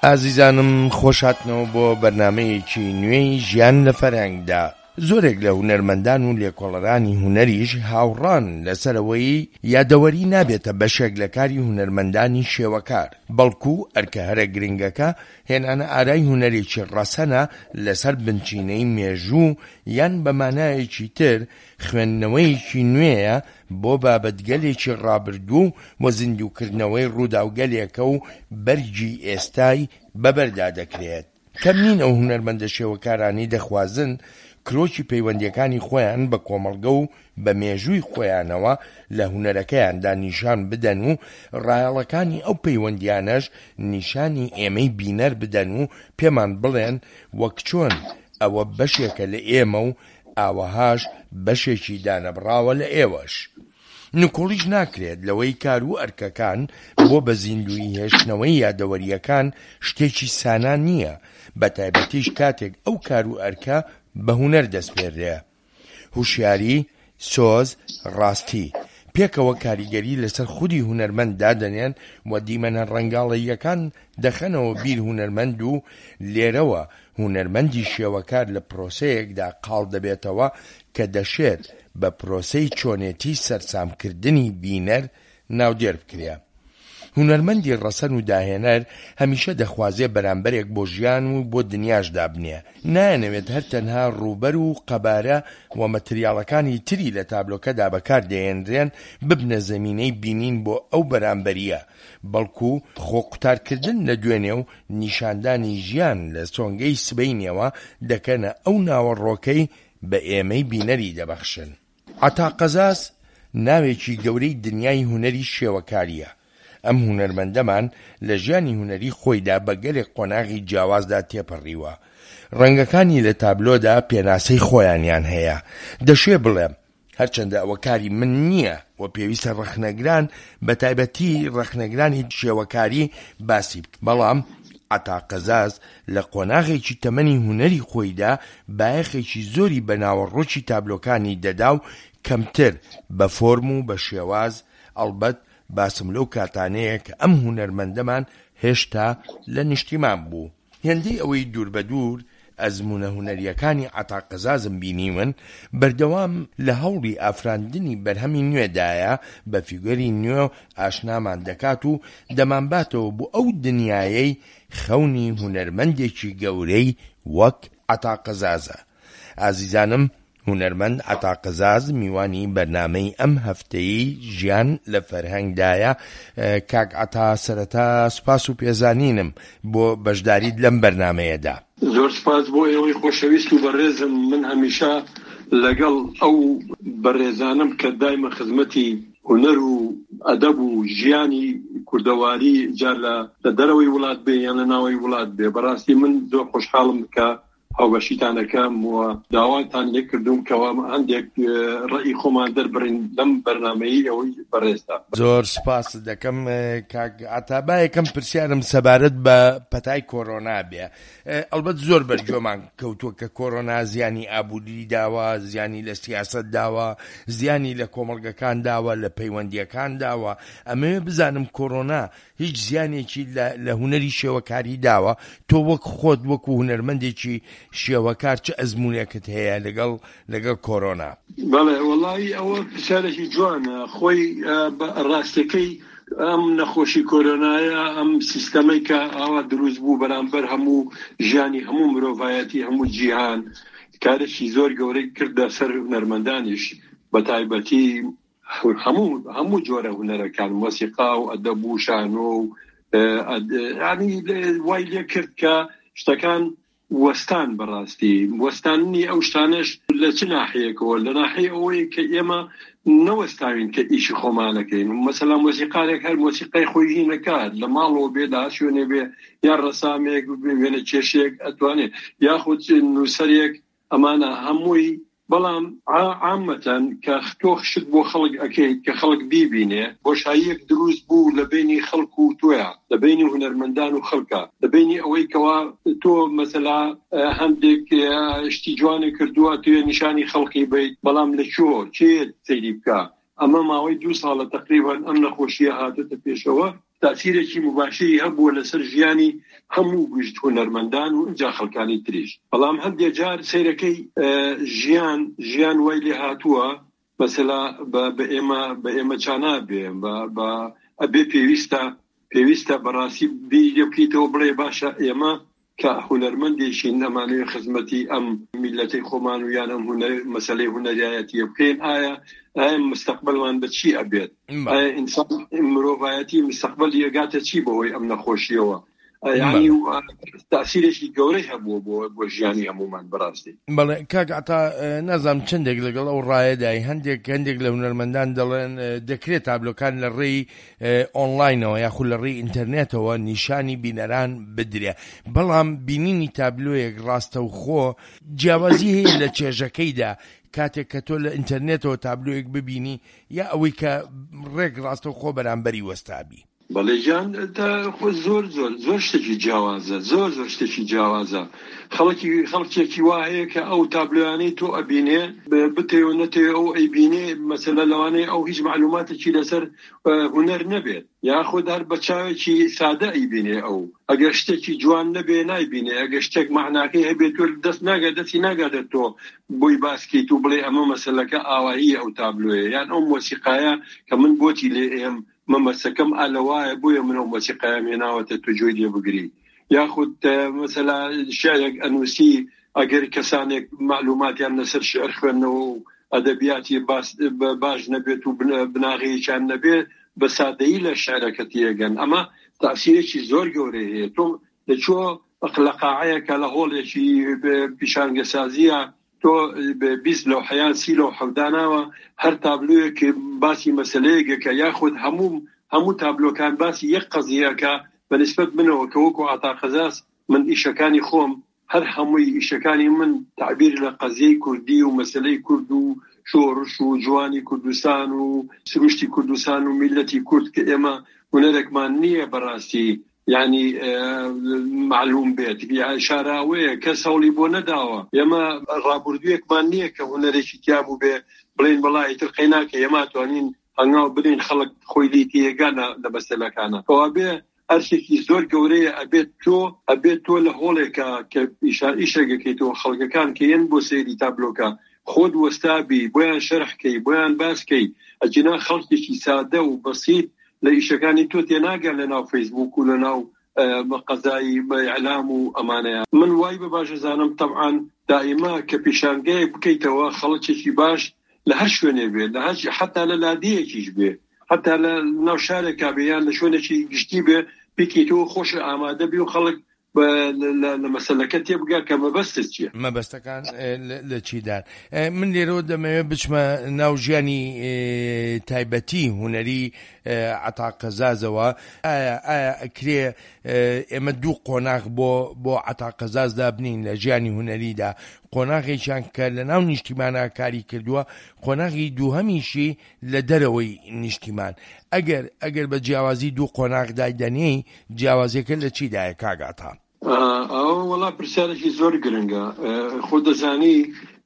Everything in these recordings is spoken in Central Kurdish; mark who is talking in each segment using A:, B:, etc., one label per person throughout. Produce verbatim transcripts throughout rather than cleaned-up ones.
A: ئازیزانم خۆشهاتنەوە بۆ بەرنامەیەکی نوێی ژیان لە فەرهەنگدا. زۆرێک لە هونەرمەندان و لێکۆڵەرانی هونەریش هاوڕان لەسەرەوەی یادەوەری نابێتە بەشێک لە کاری هونەرمەندانی شێوەکار، بەڵکو ئەرکە هەرە گرنگەکە هێنانە ئارای هونەرێکی ڕەسەنە لەسەر بنچینەی مێژوو یان بەمانایەکی تر خوێندنەوەیەکی نوێیە بۆ بابەتگەلێکی ڕابردوو بۆ زیندووکردنەوەی ڕووداوگەلێکە و بەرگی ئێستای بەبەردا دەکرێت. کەم نین ئەو هونەرمەندە شێوەکارانی دەخوازن کرۆکی پەیوەندیەکانی خۆیان بە کۆمەڵگە و بە مێژووی خۆیانەوە لە هونەرەکەیاندا نیشان بدەن و ڕایەڵەکانی ئەو پەیوەندیانەش نیشانی ئێمەی بینەر بدەن و پێمان بڵێن وەک چۆن ئەوە بەشێکە لە ئێمە و ئاوەهاش بەشێکی دانەبراوە لە ئێوەش. نکۆڵیش ناکرێت لەوەی کار و ئەرکەکان بۆ بە زیندوی هێشتنەوەی یادەوەریەکان شتێکی سانان نییە، بە تایبەتیش کاتێک ئەو کار و ئەرکە بە هونەر دەستپێڕێ. هوشیاری، سۆز، ڕاستی پێکەوە کاریگەری لەسەر خودی هونەرمەند دادەنێن و دیمەنە ڕەنگاڵەییەکان دەخەنەوە بیر هونەرمەند و لێرەوە هونەرمەندی شێوەکار لە پرۆسەیەکدا قاڵ دەبێتەوە کە دەشێت بە پرۆسەی چۆنێتی سەرسامکردنی بینەر ناودێر بکرێ. هونەرمەندی ڕەسەن و داهێنەر هەمیشە دەخوازێ بەرامبەرێک بۆ ژیان و بۆ دنیاش دابنێ، نایەنەوێت هەر تەنها ڕووبەر و قەبارە و مەتریاڵەکانی تری لە تابلۆکەدا بەکار دەهێنرێن ببنە زەمینەی بینین بۆ ئەو بەرامبەریە، بەڵکو خۆقوتارکردن لە دوێنێ و نیشاندانی ژیان لە چۆنگەی سبەینەوە دەکەنە ئەو ناوەڕۆکەی بە ئێمەی بینەری دەبەخشن. عەتا قەزاز ناوێکی گەورەی دنیای هونەری شێوەکاریە. ئەم هونەرمەندەمان لە ژیانی هونەری خۆیدا بە گەلێک قۆناغی جیاوازدا تێپەڕیوە. ڕەنگەکانی لە تابلۆدا پێناسەی خۆیانیان هەیە. دەشێ بڵێم هەرچەندە ئەوە کاری من نییە و پێویستە ڕەخنەگران بە تایبەتی ڕەخنەگرانی شێوەکاری باسی بکە، بەڵام عەتا قەزاز لە قۆناغێکی تەمەنی هونەری خۆیدا بایەخێکی زۆری بە ناوەڕۆکی تابلۆکانی دەدا و کەمتر بە فۆرم و بە شێواز. ئەڵبەت باسم لەو کاتانەیە کە ئەم هونەرمەندەمان هێشتا لە نیشتیمان بوو. هێندەی ئەوەی دوور بە دوور ئەزمونە هونەریەکانی عەتا قەزازم بینیون بەردەوام لە هەوڵی ئافراندنی بەرهەمی نوێدایە بە فیگەری نوێ ئاشنامان دەکات و دەمانباتەوە بۆ ئەو دنیایەی خەونی هونەرمەندێکی گەورەی وەک عەتا قەزازە. ئازیزانم، هونەرمەند عەتا قەزاز میوانی بەرنامەی ئەم هەفتەیی ژیان لە فەرهەنگدایە. کاک عەتا، سەرەتا سوپاس و پێزانینم بۆ بەشداریت لەم بەرنامەیەدا.
B: زۆر سپاس بۆ ئێوەی خۆشەویست و بەڕێزم. من هەمیشە لەگەڵ ئەو بەڕێزانم کە دایمە خزمەتی هونەر و ئەدەب و ژیانی کوردەواری جار لە دەرەوەی وڵات بێ یان لە ناوەی وڵات بێ. بەڕاستی من زۆر خۆشحاڵم کە هاوبەشیتانەکەم و داواتان لێ کردوم کەوا هەندێک ڕێی خۆمان دەربڕین لەم بەرنامەیە ئەوەی بەڕێزدا.
A: زۆر سپاس دەکەم کاک عەتا. با یەکەم پرسیارم سەبارەت بە پەتای کۆرۆنا بێ. ئەلبەت زۆر بەرجۆمان کەوتووە کە کۆرۆنا زیانی ئابووری داوە، زیانی لە سیاسەت داوە، زیانی لە کۆمەڵگەکان داوە، لە پەیوەندیەکان داوە. ئەمەوێ بزانم کۆرۆنا هیچ زیانێکی لە هونەری شێوەکاری داوە؟ تۆ وەک خۆت وەکو هونەرمەندێکی شێوەکار چه ئەزمونێکت هەیە لەگەڵ لەگەڵ کۆرۆنا؟
B: بەڵێ وەڵاهی ئەوە پرسیارێکی جوانە. خۆی ڕاستەکەی ئەم نەخۆشی کۆرۆنایە ئەم سیستەمەی کە ئاوا دروست بوو بەرامبەر هەموو ژیانی هەموو مرۆڤایەتی هەموو جیهان کارێکی زۆر گەورەی کردە سەر هونەرمەندانیش، بە تایبەتی هەموو هەموو جۆرە هونەرەکان، مۆسیقا و ئەدەب و شانۆ و ینی وای لێ کرد کە شتەکان وەستان. بەڕاستی وەستانی ئەو شتانش لە چ ناحەیەکەوە؟ لە ناحەیە ئەوەیە کە ئێمە نەوەستاوین کە ئیشی خۆمانەکەین. مەسەلا مۆسیقارێک هەر مۆسیقای خۆی هی نەکات، لە ماڵەوە بێدا شوێنێ بێ، یا ڕەسامێک وێنە کێشێک ئەتوانێت، یاخود نووسەرێک، ئەمانە هەمووی. بەڵام عامەتەن کە تۆ شت بۆ خەڵک ئەکەیت کە خەڵک بیبینێ، بۆشاییەک دروست بوو لە بینی خەڵک و تۆیە، لە بینی هونەرمەندان و خەڵکە، لە بینی ئەوەی کەوا تۆ مەسەلا هەندێک شتی جوانێ کردووە توێ نیشانی خەڵکی بیت، بەڵام لە چۆ چێت سەیری بکە. ئەمە ماوەی دوو ساڵە تقریبان ئەم نەخۆشیە هاتێتە پێشەوە تاثیرێکی مباشری هەبووە لەسەر ژیانی هەموو گشت هونەرمەندان و جا خەڵکانی تریش. بەڵام هەندێک جار سەیرەکەی ژیان ژیان وای لێ هاتووە مەسەلا بە ئێمە بە ئێمە چانابێ بە ئەبێ پێویستە پێویستە بەڕاستی بیر بکەیتەوە بڵێ باشە ئێمە کە هونەرمەندێکی نەمانەوێ خزمەتی ئەم میلەتەی خۆمان و یان ئەم مەسەلەی هونەریایەتی بکەین ئایا ئایا مستەقبەلمان بە چی ئەبێت؟ ئایا ئینسان مرۆڤایەتی مستەقبەل یەگاتە چی بەهۆی ئەم نەخۆشیەوە؟ یعنی تاثیرێکی گەورەی هەبووە بۆ بۆ ژیانی هەمومان بەڕاستی.
A: بەڵێ کاک عەتا نازانم چەندێک لەگەڵ ئەو ڕایەدای هەندێک هەندێک لە هونەرمەندان دەڵێن دەکرێت تابلۆکان لە ڕێی ئۆنلاینەوە یاخود لە ڕێی ئینتەرنێتەوە نیشانی بینەران بدرێ، بەڵام بینینی تابلۆیەک ڕاستەوخۆ جیاوازی هەیە لە چێژەکەیدا کاتێک کە تۆ لە ئینتەرنێتەوە تابلۆیەک ببینی یا ئەوەی کە ڕێک ڕاستەوخۆ بەرامبەری وەستابی.
B: بەڵێ گیان خۆ زۆر زۆر زۆر شتێکی جیاوازە زۆر زۆر شتێکی جیاوازە. خەڵکی خەڵکێکی وا هەیە کە ئەو تابلۆیانەی تۆ ئەبینێ بتێ و نەتێ ئەو ئەیبینێ مەسەلە لەوانەیە ئەو هیچ معلوماتێکی لەسەر هونەر نەبێت یا خۆ هەر بە چاوێکی سادە ئەیبینێ ئەو ئەگەر شتێکی جوان نەبێ نایبینێ ئەگەر شتێک معناکەی هەبێت تۆ دەست ناگات دەستی ناگاتێت تۆ بۆی باسکەیت و بڵێ ئەمە مەسەلەکە ئاوایی ئەو تابلۆیە یان ئەو مۆسیقایە کە من بۆتی لێ ئێم مەمەسەکەم ئالەوایە بۆیە من ئەو مۆسیقایە مێناوەتە تۆ جۆی لێ بگری یاخود مەسەلا شیعرێک ئەنووسی ئەگەر کەسانێک معلوماتیان لەسەر شعر خوێندنەوە و ئەدەبیاتی باش نەبێت و بناغەیەکیان نەبێت بە سادەیی لە شعرەکە تێگەن. ئەمە تاثیرێکی زۆر گەورەی هەیە. تۆ لەچۆ لە قاعەیەکە لە هۆڵێکی پیشانگەسازیە تۆ بیست لەو حەیان سی لەو حەوداناوە هەر تابلۆیەک باسی مەسەلەیەکە یاخود هەموو هەموو تابلۆکان باسی یەک قەزیەکە بەنسبەت منەوە کە وەکو عەتا قەزاس من ئیشەکانی خۆم هەر هەمووی ئیشەکانی من تعبیر لە قەزیەی کوردی و مەسەلەی کورد و شۆڕش و جوانی کوردستان و سروشتی کوردستان و میلەتی کورد کە ئێمە هونەرێکمان نییە بەڕاستی یعنی معلوم بێت شاراوەیە کەس هەوڵی بۆ نەداوە ئێمە ڕابردوویەکمان نییە کە هونەرێکی تیابوو بێ بڵێن بەڵای تر قەیناکە ئێمە توانین هەنگاو بدەین خەڵک خۆی لی تێگانە لە مەسەلەکانە ئەوە بێ ئەرشێکی زۆر گەورەیە ئەبێت تۆ ئەبێت تۆ لە هۆڵێکە کە ئیشەگەکەیتەوە خەڵکەکان کە یەن بۆ سەیری تابلۆکە خۆت وەستابی بۆیان شەرحکەی بۆیان باسکەی ئەجنا خەڵکێکی سادە و بەسیط لە ئیشەکانی تۆ تێناگەن لە ناو فەیسبوک و لە ناو قەزایی بەعلام و ئەمانەیە. من وای بە باشە زانم طبعاً دائما کە پیشانگەیەک بکەیتەوە خەڵکێکی باش لە هەر شوێنێ بێت لە هەر حتا لە لادیەکیش بێ حتا لە ناو شارێکا بێ یان لە شوێنێکی گشتی بێ بکەیتەوە خۆشە ئامادە بی و خەڵک لە مەسەلەکە تێبگا کە مەبەستت چییە
A: مەبەستەکان لە چیدان. من لێرەوە دەمەوێت بچمە ناو ژیانی تایبەتی هونەری عەتا قەزازەوە. ئایا ئایا ئەکرێ ئێمە دوو قۆناغ بۆ بۆ عەتا قەزازدا بنین لە ژیانی هونەریدا، قۆناغێکیان کە لە ناو نیشتیمانە کاری کردووە، قۆناغی دووهەمیشی لە دەرەوەی نیشتیمان. ئەگەر ئەگەر بە جیاوازی دوو قۆناغ دایدەنێی جیاوازیەکە لە چیدایە کاگاتە؟
B: ئەو وەڵا پرسیارێکی زۆر گرنگە. خۆ دەزانی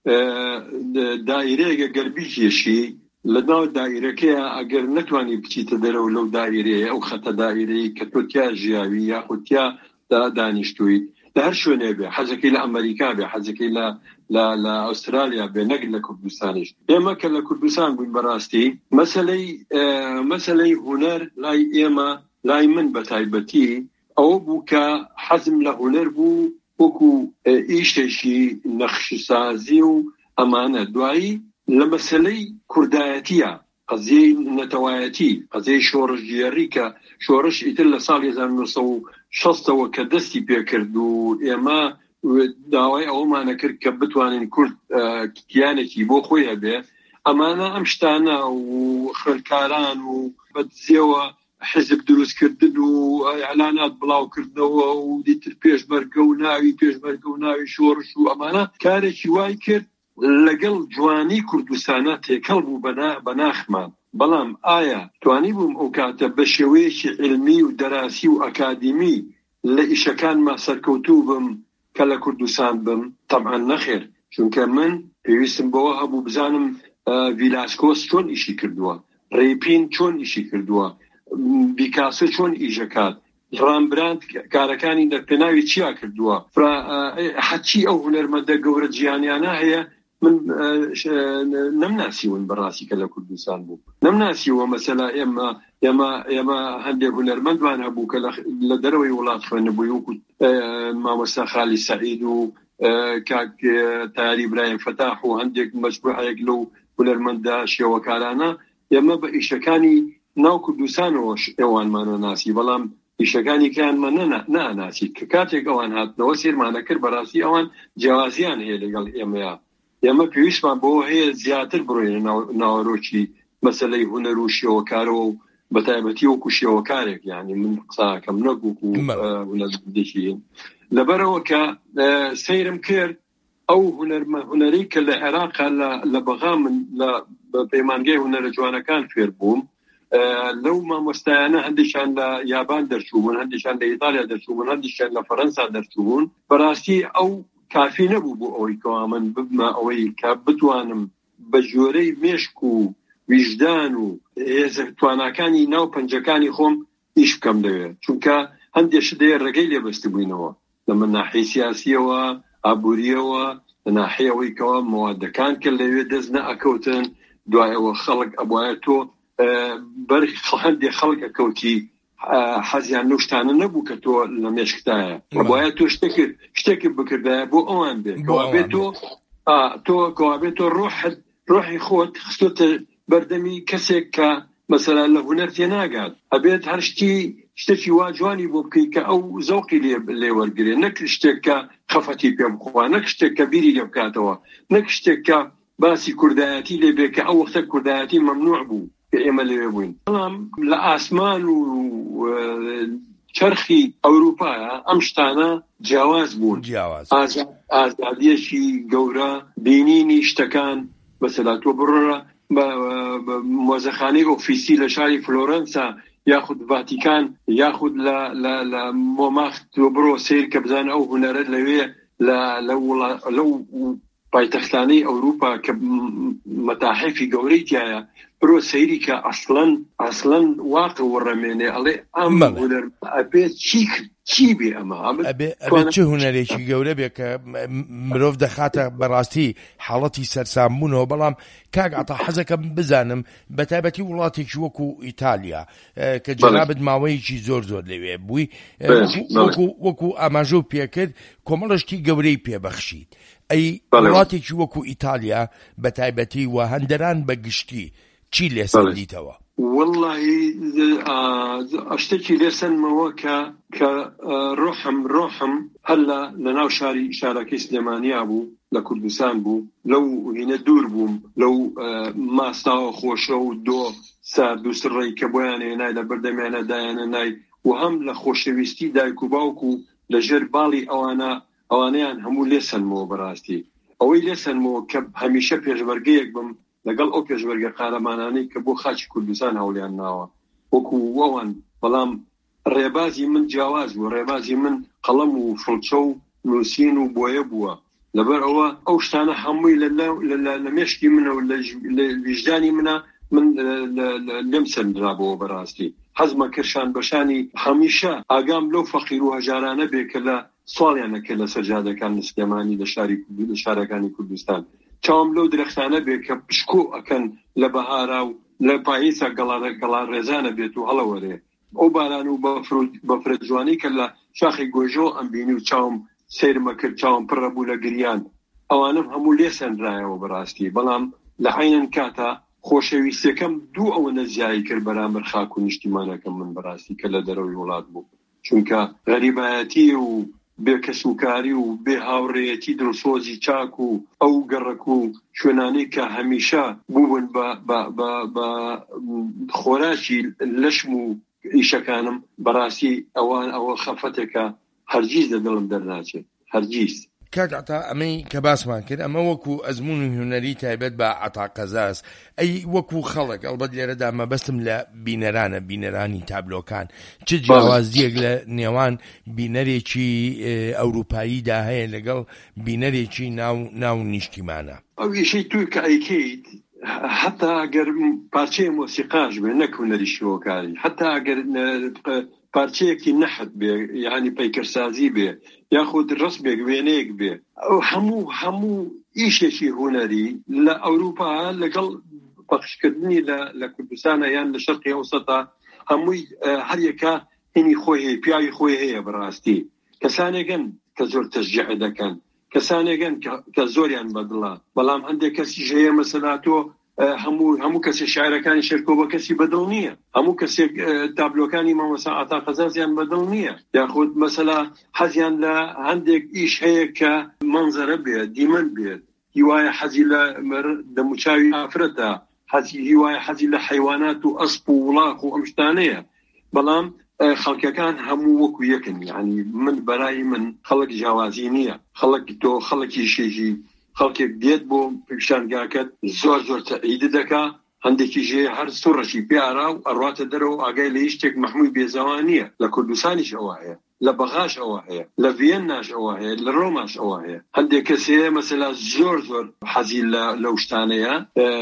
B: دایرەیەکە گەربیکێشی لە ناو دایرەکەیە ئەگەر نەتوانی بچیتە دەرەوە لەو دایرەیە ئەو خەتە دایرەی کە تۆ تیا ژیاوی یاخود تیا دانیشتوویت لە هەر شوێنێ بێ حەزەکەی لە ئەمریکا بێ حەزەکەی لە لە ئەوسترالیا بێ نەک لە کوردستانیش. ئێمە کە لە کوردستان بووین بەڕاستی مەسەلەی مەسەلەی هونەر لای ئێمە لای من بە تایبەتی ئەوە بوو کە حەزم لە هونەر بوو وەکو ئیشێکی نەخشسازی و ئەمانە. دوایی لە مەسەلەی کوردایەتیە قەزیەی نەتەوایەتی قەزیەی شۆڕشگیێڕی کە شۆڕش ئیتر لە ساڵی هەزار و نۆ سەد و شەستەوە کە دەستی پێکرد و ئێمە داوای ئەوەمانە کرد کە بتوانین کورد کیانێکی بۆ خۆی هەبێ. ئەمانە ئەم شتانە و خوێندکاران و بەدزیەوە حزب دروستکردن و ئەعلانات بڵاوکردنەوە و دیتر پێشمەرگە و ناوی پێشمەرگە و ناوی شۆڕش و ئەمانە کارێکی وای کرد لەگەڵ جوانی کوردستانە تێکەڵ بوو بە ناخمان. بەڵام ئایا توانی بووم ئەو کاتە بە شێوەیەکی علمی و دەراسی و ئەکادیمی لە ئیشەکانما سەرکەوتوو بم کە لە کوردستان بم؟ طبعا نەخێر، چونکە من پێویستم بەوە هەبوو بزانم ڤیلاسکۆس چۆن ئیشی کردووە، ڕێپین چۆن ئیشی کردووە، بیکاسۆ چۆن ئیژەکات، ڕامبراند کارەکانی لە پێناوی چیا کردووە، حەچی ئەو هونەرمەندە گەورە جیهانیانە هەیە من نەمناسیون بەڕاستی کە لە کوردستان بوو، نەمناسیوە مەسەلا ئێمە ئێمە ئێمە هەندێک هونەرمەندوان هەبوو کە لە دەرەوەی وڵات خوێنبووی وەکو مامۆستا خالی سەعید و کاک تاری برایم فتاح و هەندێک مەجموعەیەک لەو هونەرمەندە شێوەکارانە ئێمە بە ئیشەکانی ناو کوردستانەوە ئێوانمانە ناسی، بەڵام ئیشەکانی کەیانمە ناناسی کە کاتێک ئەوان هاتنەوە سێرمانە کرد بەڕاستی ئەوان جیاوازیان هەیە لەگەڵ ئێمەیە. ئێمە پێویستمان بۆ هەیە زیاتر بڕۆینە ناوەڕۆکی مەسەلەی هونەر و شێوەکارەوە و بەتایبەتی وەکو شێوەکارێک، یعنی من قساکەم نەگووکو هونەردێکی لەبەرەوە کە سەیرم کرد ئەو هونەرەی کە لە عێراقا لە بەغا من لە پەیمانگای هونەرە جوانەکان فێر بووم، لەو مامۆستایانە هەندێکیان لە یابان دەرچووبوون، هەندێکیان لە ئیتالیا دەرچووبوون، هەندێکیان لە فەرەنسا دەرچووبوون. بەڕاستی ئەو کافی نەبوو بۆ ئەوەی کەوا من ببمە ئەوەی کە بتوانم بە ژۆرەی مێشک و ویژدان و هێزە تواناکانی ناو پەنجەکانی خۆم ئیش بکەم لەوێ، چونکە هەندێک شتێ ڕێگەی لێبەستی بووینەوە لە من ناحیەی سیاسیەوە، ئابوووریەوە، لە ناحیەوەی کەوا مەوادەکان کە لەوێ دەست نەئەکەوتن، دوایەوە خەڵک ئەبوایە تۆ بەر هەندێک خەڵک ئەکەوتی حەزیان لەو شتانە نەبوو کە تۆ لە مێشکتایە، ڕبایە تۆ شتێکی بکردایە بۆ ئەوان بێت کەوابێت تۆ تۆ کەوابێت تۆ ڕۆحت ڕۆحی خۆت خستۆتە بەردەمی کەسێک کە مەسەلا لە هونەر تێناگات، ئەبێت هەر شتی شتێکی وا جوانی بۆ بکەی کە ئەو زەوقی لێ وەرگرێ، نەک شتێک کە خەفەتی پێ بخوا، نەک شتێک کە بیری لێ بکاتەوە، نەک شتێک کە باسی کوردایەتی لێ بێ کە ئەو وەختە کوردایەتی مەمنوع بوو کە ئێمە لێوێ بووین. بەڵام لە ئاسمان و چەرخی ئەوروپایە ئەم شتانە جیاواز بوون، ئازادیەکی گەورە، بینینی شتەکان. بەسەلا تۆ بڕۆرە مۆزەخانەی ئۆفیسی لە شاری فلۆرەنسا یاخود ڤاتیکان یاخود لە مۆماخت تۆ بڕۆ سیر کە بزانە ئەو هونەرە لەوێ لەو پایتەختانەی ئەوروپا کە مەتاحفی گەورەی تایە برۆ سەیری کە ئەسڵەن ئەسڵەن واقع وەڕەمێنێ ئەڵێ ئەم هونەر ئەبێت چی چی بێ ئەمە
A: ئەبێت چه هونەرێکی گەورە بێ کە مرۆڤ دەخاتە بەڕاستی حاڵەتی سەرسامبوونەوە. بەڵام کاک عەتا حەزەکەم بزانم بەتایبەتی وڵاتێکی وەکو ئیتالیا کە جەنابەت ماوەیەکی زۆر زۆر لەوێ بووی، وەکو ئاماژە پێکرد کۆمەڵەشتی گەورەی پێبەخشیت، ئەی وڵاتێکی وەکو ئیتالیا بەتایبەتی و هەندەران بەگشتی چی لێسەندیتەوە؟
B: واللهی شتێکی لێسەنمەوە کە کە ڕۆحم ڕۆحم هەلە لە ناو شاری شارەکەی سلێمانیا بوو لە کوردستان بوو، لەو هینە دوور بووم لەو ماستاوە خۆشە و دۆ سارد و سڕێی کە بۆیان هێنای لە بەردەمیانە دایانە نای و هەم لە خۆشەویستی دایک و باوک و لەژێر باڵی ئەوانە ئەوانەیان هەموو لێسەنمەوە. بەڕاستی ئەوەی لێسەنمەوە کە هەمیشە پێشبەرگەیەک بم لەگەڵ ئەو پێشبەرگە قارەمانانەی کە بۆ خاچی کوردستان هەوڵیان ناوە وەکو وەوان. بەڵام ڕێبازی من جیاواز بوو، ڕێبازی من قەڵەم و فڵچە و نووسین و بۆیە بووە، لەبەر ئەوە ئەو شتانە هەمووی لە مێشکی منە و لە ویژدانی منە من لێم سەندرابەوە. بەڕاستی حەزمە کرشان بەشانی هەمیشە ئاگام لەو فەقیر و هەژارانە بێ کە لە سواڵیانەکە لە سەرجادەکان سلێمانی لە شارەکانی کوردستان، چاوم لەو درەختانە بێ کە پشکۆ ئەکەن لە بەهارا و لە پاییسا گەڵا ڕێزانە بێت و هەڵەوەرێ ئەو باران و بەفرە جوانی کە لە شاخی گۆژۆ ئەمبینی و چاوم سیرمە کرد، چاوم پڕە بوو لە گریان. ئەوانم هەموو لێسەندرایەوە بەڕاستی. بەڵام لە عینەن کاتە خۆشەویستەکەم دوو ئەوە نەزیایی کرد بەرامبەر خاک و نیشتیمانەکەم من بەڕاستی کە لە دەرەوەی وڵات بوو، چونکە غەریبایەتی و بێکەسوکاری و بێ هاوڕێیەتی دڵسۆزی چاک و ئەو گەڕک و شوێنانەی کە هەمیشە بوون بە خۆراکی لەشم و ئیشەکانم بەڕاستی ئەوان ئەوە خەفەتێکە هەرگیز لە دڵم دەرناچێت، هەرگیز.
A: کاک عەتا ئەمەی کە باسمان کرد ئەمە وەکو ئەزمون و هونەری تایبەت بە عەتا قەزاز، ئەی وەکو خەڵک ئەڵبەت لێرەدا مەبەستم لە بینەرانە، بینەرانی تابلۆکان، چ جیاوازیەک لە نێوان بینەرێکی ئەوروپاییدا هەیە لەگەڵ بینەرێکی ناو نیشتیمانە؟
B: ئەو یەشەی توی کە ئەیکەیت حتا ئەگەر پارچەیە مۆسیقاش بێ نەک هونەری شیوەکاری، حتا ئەگەر پارچەیەکی نەحت بێ یعنی پەیکەرسازی بێ یاخود ڕسمێک وێنەیەک بێ، هەموو هەموو ئیشێکی هونەری لە ئەوروپا لەگەڵ پەخشکردنی لە کوردستانە یان لە شەرقی ئەوسەتا هەمووی هەر یەکە هینی خۆی هەیە، پیاوی خۆی هەیە. بەڕاستی کەسانێکن کە زۆر تەشجیع دەکەن، کەسانێکن کە زۆریان بەدڵە، بەڵام هەندێک کەسی ژەیە مەسەلا تۆ هەموو هەموو کەسێک شاعرەکانی شێرکۆ بە کەسی بەدڵ نییە، هەموو کەسێک تابلۆکانی مامۆستا عەتا قەزازیان بەدڵ نییە، یاخود مەسەلا حەزیان لە هەندێک ئیش هەیە کە مەنزەرە بێت، دیمەن بێت، هیوایە حەزی لە دەموچاوی ئافرەتە، هیوایە حەزی لە حەیوانات و ئەسپ و وڵاق و ئەم شتانەیە. بەڵام خەڵکەکان هەموو وەکو یەکن، یعنی من بەرای من خەڵک جیاوازی نییە، خەڵک تۆ خەڵکی شێژی خەڵکێک دێت بۆ پیشانگاکەت زۆر زۆر تەعید دەکا، هەندێکی ژێ هەر سوڕەشی پیارا و ئەڕاتە دەرەوە ئاگای لە هیچ شتێک مەحمووی بێزەوان نییە. لە کوردستانیش ئەوە هەیە، لە بەغاش ئەوە هەیە، لە ڤیێناش ئەوە هەیە، لە ڕۆماش ئەوە هەیە. هەندێک کەسێ مەسەلا زۆر زۆر حەزی لەو شتانەیە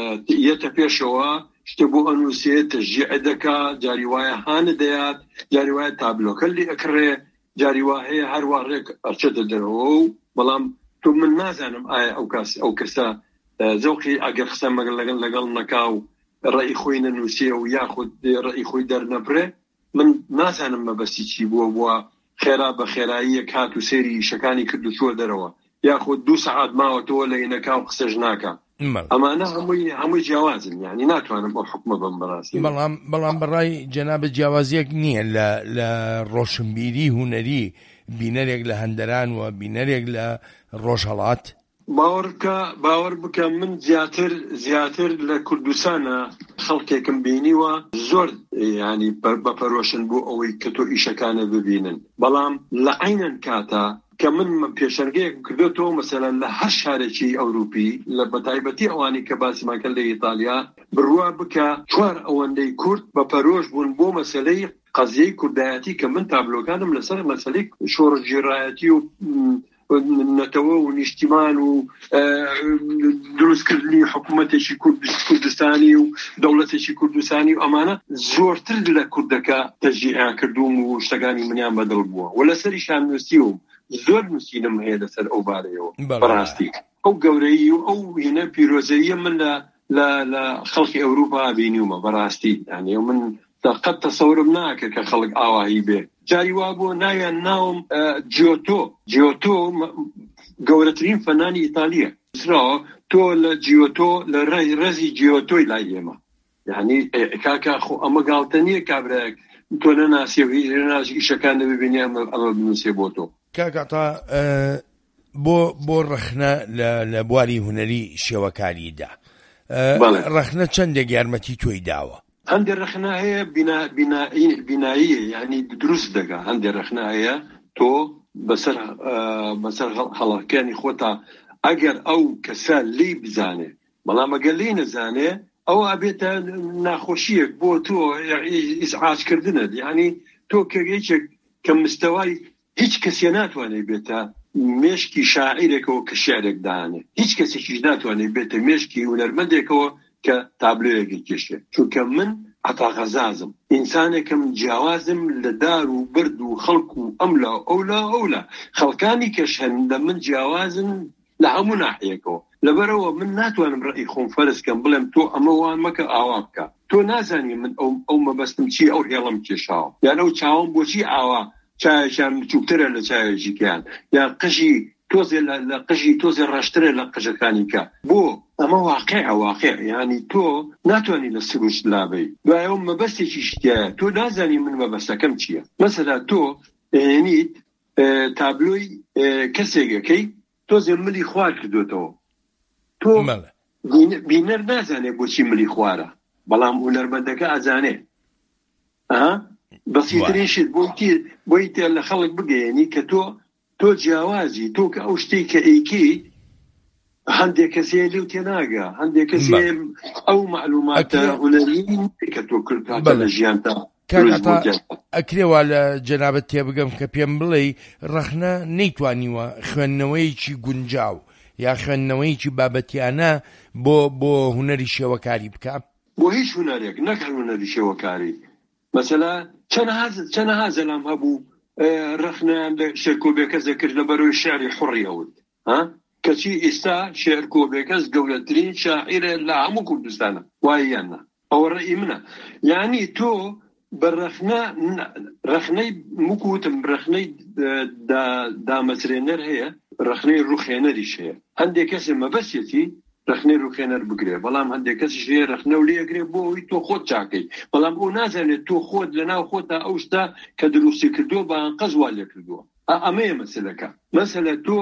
B: یەتە پێشەوە شتێ بۆ ئەنووسێ تەشجیع دەکا، جاری وایە هانە دەیات، جاری وایە تابلۆکە لێ ئەکڕێ، جاری وا هەیە هەروە ڕێک ئەرچێتە دەرەوە. و بەڵام تو من نازانم ئایا ئەو کەس ئەو کەسە زەوقی ئەگەر قسە مەگەڵ لەگەڵ لەگەڵ نەکاو ڕێی خۆی نەنووسێ و یاخود ڕێی خۆی دەرنەبرێ، من نازانم مەبەستی چی بووە بووە خێرا بە خێرایی کات و سێری شەکانی کرد و چوە دەرەوە، یاخود دوو سەعات ماوەتەوە لە ئینەکاو قسەش ناکە. ئەمانە هەمووی هەمووی جیاوازن، یعنی ناتوانم بۆ حکومە بم بەڕاستی. بەڵام
A: بەڵام بەڕای جەنابەت جیاوازیەک نییە لە لە ڕۆشنبیری هونەری بینەرێک لە هەندەران و بینەرێک لە ڕۆژهەڵات.
B: باوەڕکە باوەڕ بکە من زیاتر زیاتر لە کوردستانە خەڵکێکم بینیوە زۆر ینی بەپەرۆشن بۆ ئەوەی کە تۆ ئیشەکانە ببینن. بەڵام لە عینەن کاتە کە من پێشەنگەیەک کردێتەوە مەسەلەن لە هەر شارێکی ئەوروپی لە بەتایبەتی ئەوانی کە باسیمان کرد لە ئیتالیا بڕوا بکە چوار ئەوەندەی کورد بەپەرۆش بوون بۆ مەسەلەی قەزیەی کوردایەتی کە من تابلۆکانم لەسەر مەسەلەی شۆڕژێڕایەتی و نەتەوە و نیشتیمان و دروستکردنی حکوومەتێکی کوردستانی و دەوڵەتێکی کوردستانی و ئەمانە زۆرتر لە کوردەکە تەشجیع کردوم و شتەکانی منیان بەدڵ بووە و لەسەریشان نووسیوم، زۆر نووسینم هەیە لەسەر ئەو بارەیەوە. بەڕاستی ئەو گەورەی و ئەو هێنە پیرۆزەیە من لە خەڵکی ئەوروپا بینیومە بەڕاستی، یعنی من قەت تەسەورم ناکرد کە خەڵک ئاواهی بێ. جاری وا بۆ نایان ناوم جیۆتۆ جیۆتۆ گەورەترین فەنانی ئیتالیە زراوە، تۆ لە جیۆتۆ لە ڕێی ڕێزی جیۆتۆی لای ئێمە، یعنی کاکا خۆ ئەمە گاڵتە نییە کابراەک تۆ نەناسی و هیچ ئیشەکان نەببینی ئەمە بنووسێ بۆ تۆ.
A: کاکاتا بۆ بۆ ڕەخنە لە بواری هونەری شێوەکاریدا ڕەخنە چەندێک یارمەتی تۆی داوە؟
B: هەندێک ڕەخنە هەیە بیناییە، یعنی دروست دەکا. هەندێک ڕەخنە هەیە تۆ بەسەر بەسەر هەڵەکانی خۆتا ئەگەر ئەو کەسە لی بزانێ، بەڵام ئەگەر لی نەزانێ ئەوە ئەبێتە ناخۆشیەک بۆ تۆ ئیزعاجکردنت، یعنی تۆ کەگەیچێک کە مستەوای هیچ کەسێ ناتوانێت بێتە مێشکی شاعیرێکەوە کە شعرێک دانێ، هیچ کەسێکیش ناتوانێت بێتە مێشکی هونەرمەندێکەوە کە تابلۆیەکی کێشێ. چونکە من عەتا غەزازم، ئینسانێکم جیاوازم لە دار و برد و خەڵک و ئەملا ئەولا ئەولا خەڵکانی کەش هەن لە من جیاوازن لە هەموو ناحیەکەوە. لەبەرەوە من ناتوانم ڕێی خۆم فەرزکەم بڵێم تۆ ئەمە وان مەکە ئاوا بکە، تۆ نازانی من ئەو مەبەستم چی، ئەو هێڵم کێشاوە، یان ئەو چاوم بۆچی ئاوا چایەکیان بچووکترە لە چایەکیان، یان قژی تۆزێ لە قژی تۆزێ ڕەشترە لە قژەکانی کە. بۆ ئەمە واقعە واقع، یعنی تۆ ناتوانانی لە سروش لابەی دوایەوە مەبەستێکی شتیایە، تۆ نازانی من مەبەستەکەم چییە. مەسەلا تۆ هێنیت تابلۆی کەسێکەکەی تۆزێ ملی خوار کردوێتەوە، تۆ بینەر نازانێ بۆچی ملی خوارە، بەڵام هونەرمەندەکە ئەزانێ. ئەها بەسیترینشت بۆی تێ لە خەڵک بگەیەنی کە تۆ تۆ جیاوازی، تۆ کە ئەو شتەی کە ئەیکیت هەندێک کەسێ لێو تێناگە، هەندێک کەسێ ئەو معلوماتە هونەری کە تۆ کرداتە لە ژیانتا.
A: ئەکرێوە لە جەنابەت تێبگەم کە پێم بڵێ ڕەخنە نەیتوانیوە خوێندنەوەیکی گونجاو یا خوێندنەوەیکی بابەتیانە بۆ بۆ هونەری شێوەکاری بکە؟
B: بۆ هیچ هونەرێک نەکەن هونەری شێوەکاری. مەسەلا چەندەها زەلام هەبوو ڕخنیان لە شێرکۆبێکەس دەکرد لە بەرەوەی شێعری حوڕیەوت، کەچی ئێستا شێرکۆبێکەس گەورەترین شاعیرە لە هەموو کوردستانە، وایە یاننا؟ ئەوە ڕێی منە. یعنی تۆ بە ڕخنە ڕخنەی مکوتم ڕخنەی دامەزرێنەر هەیە، ڕخنەی ڕوخێنەریش هەیە. هەندێک کەسێ مەبەستێتی ڕخنەی ڕوخێنەر بگرێ، بەڵام هەندێک کەسیش هەیە ڕخنە و لێگرێ بۆ ئەوی تۆ خۆت چاکەی، بەڵام ئەو نازانێت تۆ خۆت لەناو خۆتە ئەو شتە کە دروستی کردووە بە ئەنقەز وا لێ کردووە. ئەمەیە مەسەلەکە. مەسەلە تۆ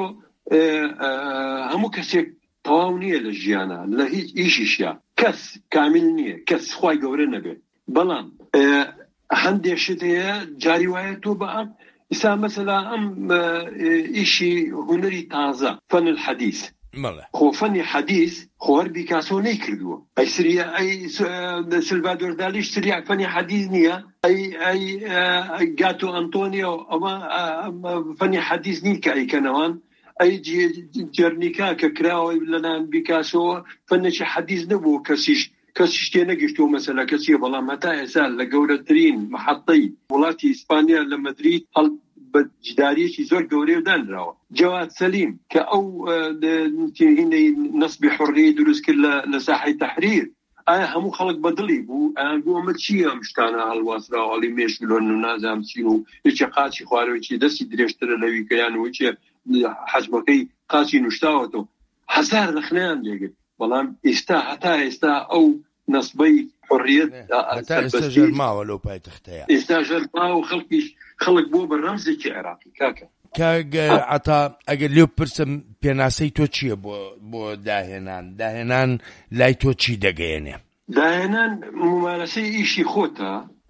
B: هەموو کەسێک تەواو نییە لە ژیانە، لە هیچ ئیشیشە کەس کامل نییە، کەس خوای گەورە نەبێت، بەڵام هەندێک شت هەیە جاری وایە تۆ بە ئەم ئیسا مەسەلا ئەم ئیشی هونەری تازە فەن الحەدیث، خۆ فەنی حەدیث خۆ هەر بیکاسۆ نەیکردووە. ئەی سریە ئەی سلڤادۆر دالیش سریع فەنی حەدیث نییە، ئەی ئەی گاتۆ ئەنتۆنیۆ ئەمە فەنی حەدیث نین کە ئەیکەنەوان، ئەی جێرنیکا کە کراوەی لەلایەن بیکاسۆوە فەنێکی حەدیث نەبوو، کەسیش کەسی شتێ نەگەشتووە مەسەلا کەسیە. بەڵام هەتا ئێستا لە گەورەترین محەطەی وڵاتی ئیسپانیا لە مەدرید هەڵ بە جداریەکی زۆر گەورەی دانراوە. جەواد سەلیم کە ئەو هینەی نەسبی حوڕیەی دروست کرد لە ساحەی تەحریر، ئایا هەموو خەڵک بەدڵی بوو ئەنگۆ ئەمە چییە ئەم شتانە هەڵواسراوە، هەڵی مێشولۆن و نازام چین و هیچ قاچی خوارەوەی دەستی درێژترە لەوی کەیانەوە چیە حەجمەکەی قاچی نوشتاوەتەوە، هەزار رەخنەیان لێگرت. بەڵام ئێستا هەتا ئێستا ئەو نەسبەی حوڕیەت
A: ئێستا ژەرماوە لەو پایتەختەیە،
B: ئێستا ژەرماوە خەڵکیش خەڵک بۆ بە ڕەمزێکی عێراقی. کاکە
A: عەتا ئەگەر لێو پرسم پێناسەی تۆ چییە بۆ بۆ داهێنان داهێنان لای تۆ چی دەگەیەنێ؟
B: داهێنان ممارەسەی ئیشی خۆتە،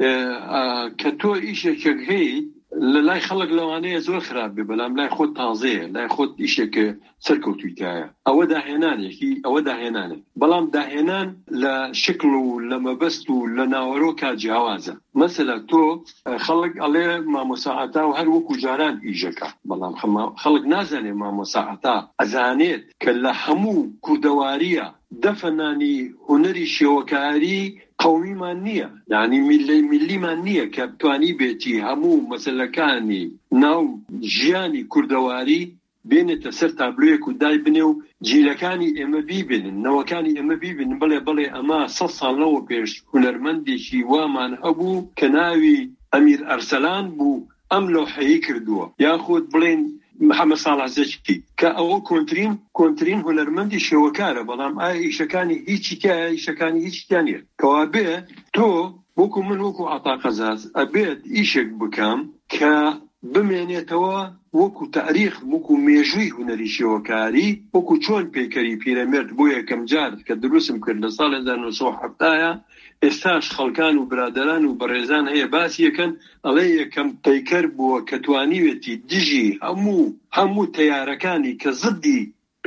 B: کە تۆ ئیشێکێک هەیە لە لای خەڵک لەوانەیە زۆر خراپ بێ، بەڵام لای خۆت تازەیە، لای خۆت ئیشێکە سەرکەوتوویتایە، ئەوە داهێنانێکی ئەوە داهێنانێک. بەڵام داهێنان لە شکل و لە مەبەست و لە ناوەڕۆکە جیاوازە. مەسەلا تۆ خەڵک ئەڵێ مامۆساعەتا و هەر وەکو جاران ئیژەکە، بەڵام خەڵک نازانێ مامۆساعەتا ئەزانێت کە لە هەموو کوردەواریە دەفەنانی هونەری شێوەکاری قومیمان نییە، یعنی میلی میلیمان نییە کە بتوانی بێتی هەموو مەسەلەکانی ناو ژیانی کوردەواری بێنێتە سەر تابلۆیەک و دای بنێ و جیلەکانی ئێمە بیبێنن، نەوەکانی ئێمە بیبێنن. بڵێ بڵێ ئەمە سەد ساڵەوە پێش هونەرمەندێکی وامان هەبوو کە ناوی ئەمیر ئەرسەلان بوو، ئەم لەوحەیە کردووە، یاخود بڵێن محەممەد ساڵح زەکی کە ئەوە کۆنترین کۆنترین هونەرمەندی شێوەکارە، بەڵام ئایا ئیشەکانی هیچی تایە، ئیشەکانی هیچی تیانە. کەوا بێ تۆ وەکو من وەکو عەتا قەزاز ئەبێت ئیشێک بکەم کە بمێنێتەوە وەکو تاریخ، وەکو مێژووی هونەری شێوەکاری، وەکو چۆن پەیکەری پیرەمێرد بۆ یەکەم جار کە دروستم کرد لە ساڵی هەزار و نۆ سەد و هەفتەیە. ئێستاش خەڵکان و برادران و بەڕێزان هەیە باسی یەکەن ئەڵێ یەکەم پەیکەر بووە کە توانیوێتی دژی هەموو هەموو تەیارەکانی کە زدی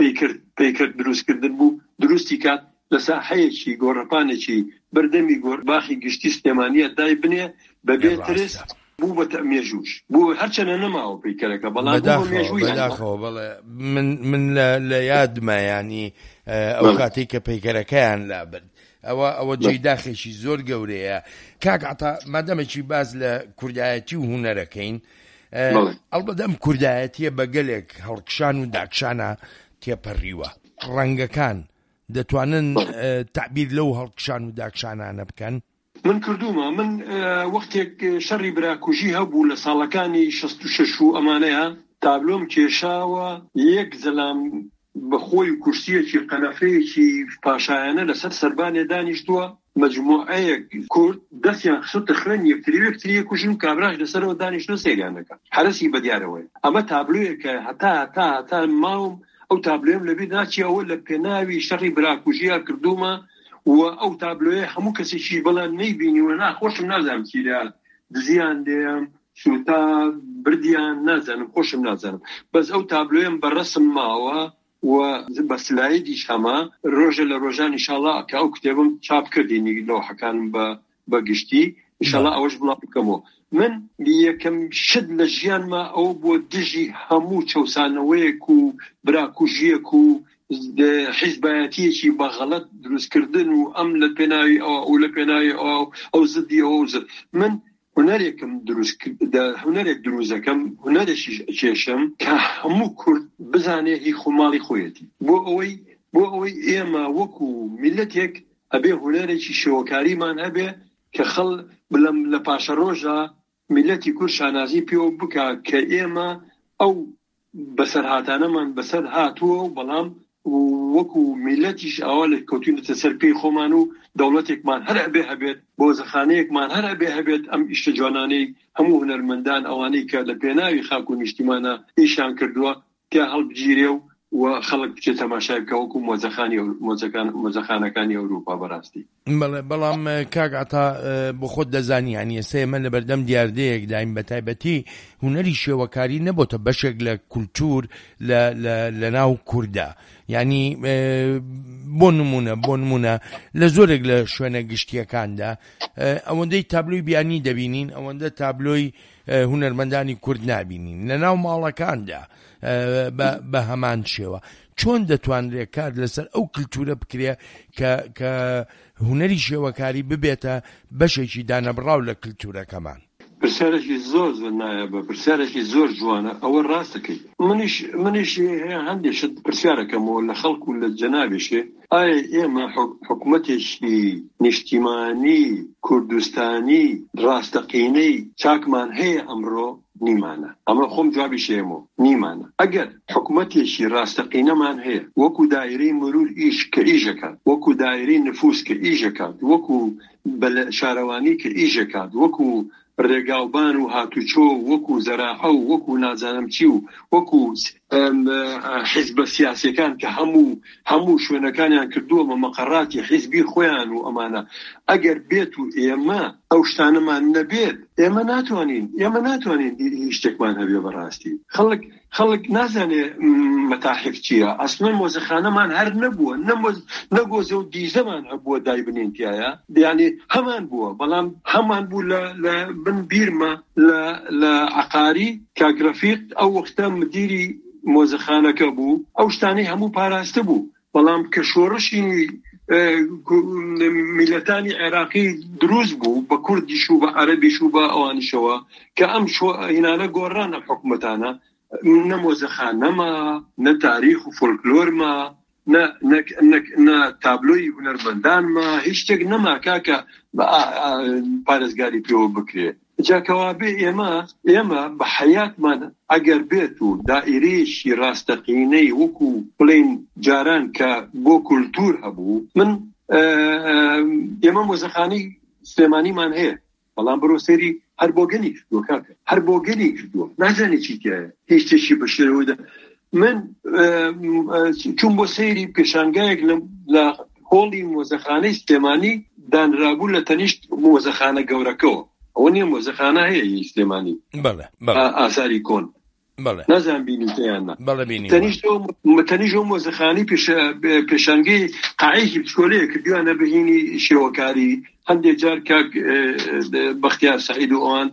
B: پەیکەر دروستکردن بوو دروستی کات لە ساحەیەکی گۆڕەپانێکی بەردەمی گۆڕباخی گشتی سلێمانیە دای بنێ بەبێ ترس بوو بە مێژووش بوو، هەرچەنە نەماوە پەیکەرەکە، بەڵام
A: بەداخەوە بەڵێ من لە یادمە ینی ئەو کاتێک کە پەیکەرەکەیان لابن ئەوە ئەوە جێداخێکی زۆر گەورەیە. کاک عەتا مادەمێکی باز لە کوردایەتی و هونەرەکەین، ئەڵبەدەم کوردایەتیە بە گەلێک هەڵکشان و داکشانە تێپەڕیوە، ڕەنگەکان دەتوانن تعبیر لەو هەڵکشان و داکشانانە بکەن؟
B: من کردومە، من وەختێک شەڕی براکوژی هەبوو لە ساڵەکانی شەست و شەش و ئەمانەیە، تابلۆم کێشاوە یەک زەلام بەخۆی کورسیەکی قەنەفەیەکی پاشایانە لەسەر سەربانێ دانیشتووە، مەجموعەیەک کورد دەستیان خستە خوێن یەکتری یەکتری کوژن، کابراش لەسەرەوە دانیشتوە سەیرانەکە، حرەسی بەدیارەوەی. ئەمە تابلۆیەکە هەتا هەتا هەتا ماوم ئەو تابلۆیم لەبێ ناچی ئەوە لە پێناوی شەڕی براکوژیە کردومە، و ئەو تابلۆیە هەموو کەسێکی بەڵام نەیبینیوە، ناخۆشم نازانم چیرە دزیان دێم سوتا بردیان نازانم، خۆشم نازانم، بەس ئەو تابلۆیم بەڕەسم ماوە و بە سلایدیش هەما ڕۆژە لە ڕۆژان ئینشاڵڵا کە ئەو کتێبم چاپ کردینی لەوحەکانم بە بەگشتی ئینشاڵڵا ئەوەش بڵاو بکەمەوە. من یەکەم شت لە ژیانما ئەو بۆ دژی هەموو چەوسانەوەیەک و براکوژیەک و حیزبایەتیەکی بەغەڵەت دروستکردن و ئەم لە پێناوی ئەو ئەو لە پێناوی ئەو ئەو زدی ئەو زد. من هونەرێکم دروست هونەرێک دروستەکەم، هونەرێکی کێشم کە هەموو کورد بزانێ هی خۆماڵی خۆیەتی. بۆ ئەوەی بۆ ئەوەی ئێمە وەکو میلەتێک ئەبێ هونەرێکی شێوەکاریمان هەبێ کە خەڵ بڵم لە پاشە ڕۆژە میلەتی کورد شانازی پێوە بکە کە ئێمە ئەو بەسەرهاتانەمان بەسەر هاتووە و بەڵام وەکو میلەتیش ئەوە لە کەوتوینەتە سەر پێی خۆمان و دەوڵەتێکمان هەر ئەبێ هەبێت، بۆزەخانەیەکمان هەر ئەبێ هەبێت. ئەم ئیشتە جوانانەی هەموو هونەرمەندان ئەوانەی کە لە پێناوی خاک و نیشتیمانە ئیشان کردووە کە هەڵبگیرێ و و خەڵک بچێت تەماشای بکە وەکو مۆزەخانەکانی ئەوروپا بەڕاستی.
A: بەڵام کاک عەتا بۆ خۆت دەزانی هەنی ئێستا ئێمە لە بەردەم دیاردەیەک دایم بە تایبەتی هونەری شێوەکاری نەبووتە بەشێک لە کولتور لە ناو کووردا. یعنی بۆ نمونە بۆ نمونە لە زۆرێک لە شوێنە گشتیەکاندا ئەوەندەی تابلۆی بیانی دەبینین، ئەوەندە تابلۆی هونەرمەندانی کورد نابینین لە ناو ماڵەکاندا بە هەمان شێوە. چۆن دەتوانرێت کار لەسەر ئەو کلتورە بکرێ کە هونەری شێوەکاری ببێتە بەشێکی دانەبڕاو لە کلتورەکەمان؟
B: پرسیارێکی زۆر زۆر نایابە، پرسیارێکی زۆر جوانە. ئەوە ڕاستەکەی منیش منیش هەندێشت پرسیارەکەمەوە لە خەڵک و لە جەنابێشێ ئایا ئێمە حکوومەتێکی نیشتیمانی کوردستانی ڕاستەقینەی چاکمان هەیە ئەمڕۆ؟ نیمانە. ئەمە خۆم جوابی شێمەوە نیمانە. ئەگەر حکوومەتێکی ڕاستەقینەمان هەیە وەکو دایرەی مرور ئیش کە ئیژەکات، وەکو دایرەی نفوس کە ئیژەکات، وەکو شارەوانی کە ئیژەکات، وەکو ڕێگاوبان و هاتوچۆ، وەکو زەراحە و وەکو نازانم چی و وەکو حیزبە سیاسیەکان کە هەموو هەموو شوێنەکانیان کردووە مەقەڕاتی حیزبی خۆیان و ئەمانە. ئەگەر بێت و ئێمە ئەو شتانەمان نەبێت ئێمە ناتوانین ئێمە ناتوانین شتێکمان هەبێ. بەڕاستی خەڵک خەڵک نازانێ مەتاحف چییە. ئەسڵەن مۆزەخانەمان هەر نەبووە، نەگۆزە و دیزەمان هەبووە دای بنێنتیایە، یعنی هەمان بووە، بەڵام هەمان بوو لە بن بیرمە لە عەقاری کاگرەفیق ئەو وەختە مدیری مۆزەخانەکە بوو، ئەو شتانەی هەموو پاراستە بوو. بەڵام کە شۆڕشی میلەتانی عێراقی دروست بوو بە کوردیش و بە عەرەبیش و بە ئەوانیشەوە کە ئەم هینانە گۆڕانە حکوومەتانە، نە مۆزەخانەما، نە تاریخ و فۆلکلۆرما، نە تابلۆی هونەرمەندانما، هیچ شتێک نەما کاکە پارێزگاری پێوە بکرێ. جاکەوا بێ ئێمە ئێمە بە حەیاتمان ئەگەر بێت و دائیرەیەکی ڕاستەقینەی وەکو بڵێن جاران کە بۆ کولتور هەبوو، من ئێمە مۆزەخانەی سلێمانیمان هەیە، بەڵام بڕۆ سەیری هەر بۆگەنی کردووە کاکە، هەر بۆگەنی کردووە، نازانێ چی تایە، هیچ شتێکی بەشێرەوەدا. من چوون بۆ سەیری پێشانگایەک لە هۆڵی مۆزەخانەی سلێمانی دانرابوو لە تەنیشت مۆزەخانە گەورەکەەوە. ئەوە نییە مۆزەخانە هەیە سلێمانی ئاساری کۆن، نازان بینیتیانە تەنیژۆ مۆزەخانی پێشانگەی قاعەیەکی پسکۆلەیە کردووانە بەهینی شێوەکاری. هەندێک جار کاک بەختیار سەعید و ئەوان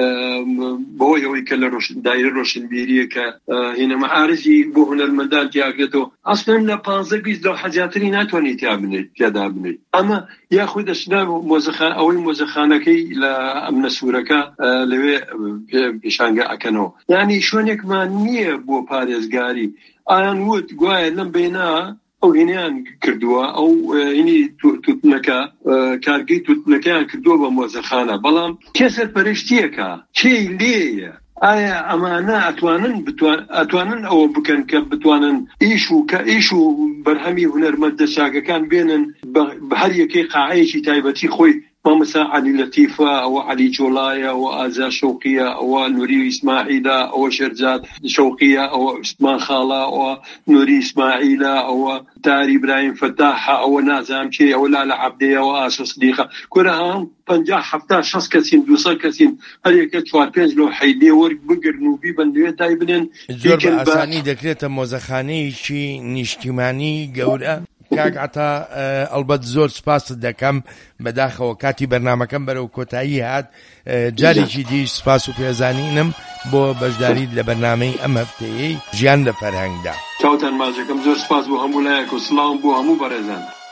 B: بۆی ئەوەی کە لە دایرە ڕۆشنبیریە کە هینە مەعارزی بۆ هونەرمەندان تیاکرێتەوە، ئەسڵەن لە پانزە بیست لەو حەجاتری ناتوانێت تیا بنێت پیادا بنێت. ئەمە یاخود دەچنا مۆزەخان ئەوەی مۆزەخانەکەی لە ئەمنە سوورەکە لەوێ پێشانگە ئەکەنەوە. یعنی شوێنێکمان نییە بۆ پارێزگاری. ئایان وت گوایە لەم بێنا ئەو هینیان کردووە، ئەو هینی توتنەکە کارگەی توتنەکەیان کردووە بە مۆزەخانە، بەڵام کێ سەرپەرشتیەکە کێی لێیە؟ ئایا ئەمانە ئەتوانن ئەتوانن ئەوە بکەن کە بتوانن ئیش و کە ئیش و بەرهەمی هونەرمەندە چاکەکان بێنن بە هەر یەکەی قاعەیەکی تایبەتی خۆی؟ مامەسا علی لەتیفە، ئەوە علی جۆڵایە، ئەوە ئازا شەوقیە، ئەوە نوری ئیسماعیلە، ئەوە شێرزاد شەوقیە، ئەوە عوسمان خاڵە، ئەوە نوری ئیسماعیلە، ئەوە داری برایم فەتاحە، ئەوە نازام چێ، ئەوە لالە عەبدەیە، ئەوە ئاسە سدیقە. کورە هەم پەنجا حەفتا شەست کەسین دووسەد کەسین، هەر یەکە چوار پێنج لەو حەیدێ وەرگ بگرن و بیبەن لێ دای بنێن.
A: زۆر بە ئاسانی دەکرێتە مۆزەخانەیەکی نیشتیمانی گەورە کاک عتا ئەلبەت زۆر سپاست دەکەم بەداخەوە کاتی بەرنامەکەم بەرەو کۆتایی هات جارێکی دیش سپاس و پێزانینم بۆ بەشداریت لە بەرنامەی ئەم هەفتەیەی ژیان لە فەرهەنگدا.
B: چاوتان ماچەکەم زۆر سپاس بۆ هەموو لایەک و سڵاو بۆ هەموو بەڕێزان.